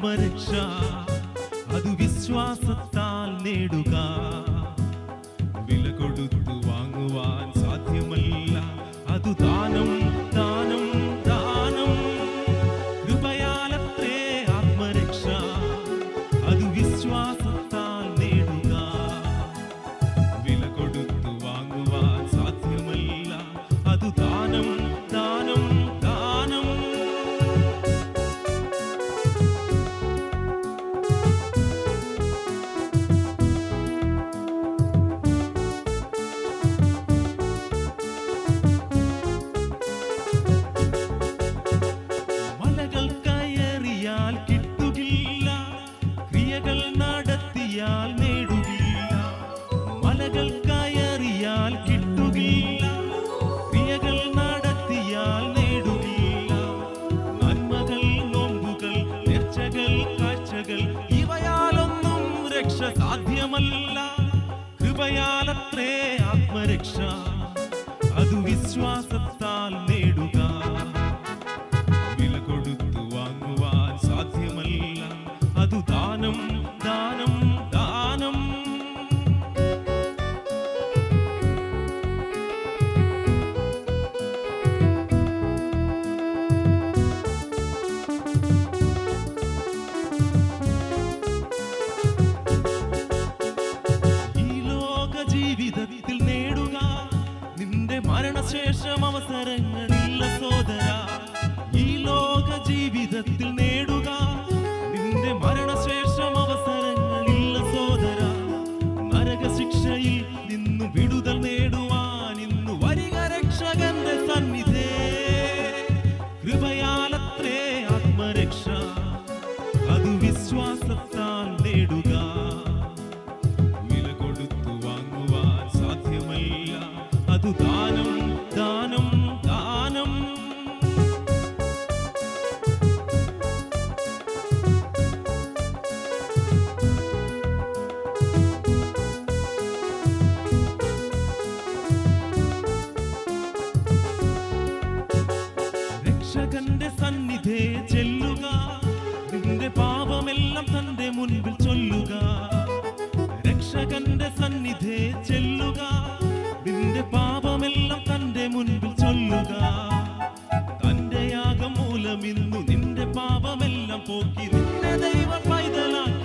ആത്മരക്ഷ അത് വിശ്വാസത്താൽ നേടുക. വില കൊടുത്തു വാങ്ങുവാൻ സാധ്യമല്ല, അത് ദാനം ദാനം ദാനം. കൃപയാലത്രേ ആത്മരക്ഷ അത് വിശ്വാസത്താൽ നേടുക. വില കൊടുത്തു വാങ്ങുവാൻ സാധ്യമല്ല, അത് ദാനം ദാനം ദാനം. മലകൾ കയറിയാൽ കിട്ടുകില്ല, ക്രിയകൾ നടത്തിയാൽ നേടുകില്ല. മലകൾ കയറിയാൽ കിട്ടുകില്ല, ക്രിയകൾ നടത്തിയാൽ നേടുകില്ല. നന്മകൾ, നോമ്പുകൾ, നേർച്ചകൾ, കാഴ്ചകൾ ഇവയാലൊന്നും രക്ഷ സാധ്യമല്ല. കൃപയാലത്രേ ആത്മരക്ഷ അത് വിശ്വാസത്താൽ നേടുക. വില കൊടുത്തു വാങ്ങുവാൻ സാധ്യമല്ല, അത് ദാനം ദാനം ദാനം. ഈ ലോക ജീവിതത്തിൽ നേടുക, നിന്റെ മരണശേഷം അവസരങ്ങളില്ല സോദര. ഈ ലോക ജീവിതത്തിൽ നേടുക, നിന്റെ മരണശേഷം അവസരങ്ങളില്ല സോദര. നരകശിക്ഷയിൽ നിന്നു വിടുതൽ നേടുവാൻ ഇന്നു വരിക രക്ഷകന്റെ സന്നിധേ. കൃപയാലത്രേ ആത്മരക്ഷ അത് വിശ്വാസത്താൽ നേടുക. വില കൊടുത്തു വാങ്ങുവാൻ സാധ്യമല്ല, അത് ദാനം ദാനം ദാനം. രക്ഷകന്റെ സന്നിധേ ചെല്ലുക, നിന്റെ പാപമെല്ലാം തന്റെ മുൻപിൽ ചൊല്ലുക. രക്ഷകന്റെ സന്നിധേ ചെല്ലുക, നിന്റെ പാപമെല്ലാം തന്റെ മുൻപിൽ ചൊല്ലുക. തന്റെ യാഗം മൂലം ഇന്നു നിന്റെ പാപമെല്ലാം പോക്കി നിന്നെ ദൈവ പൈതലാക്കി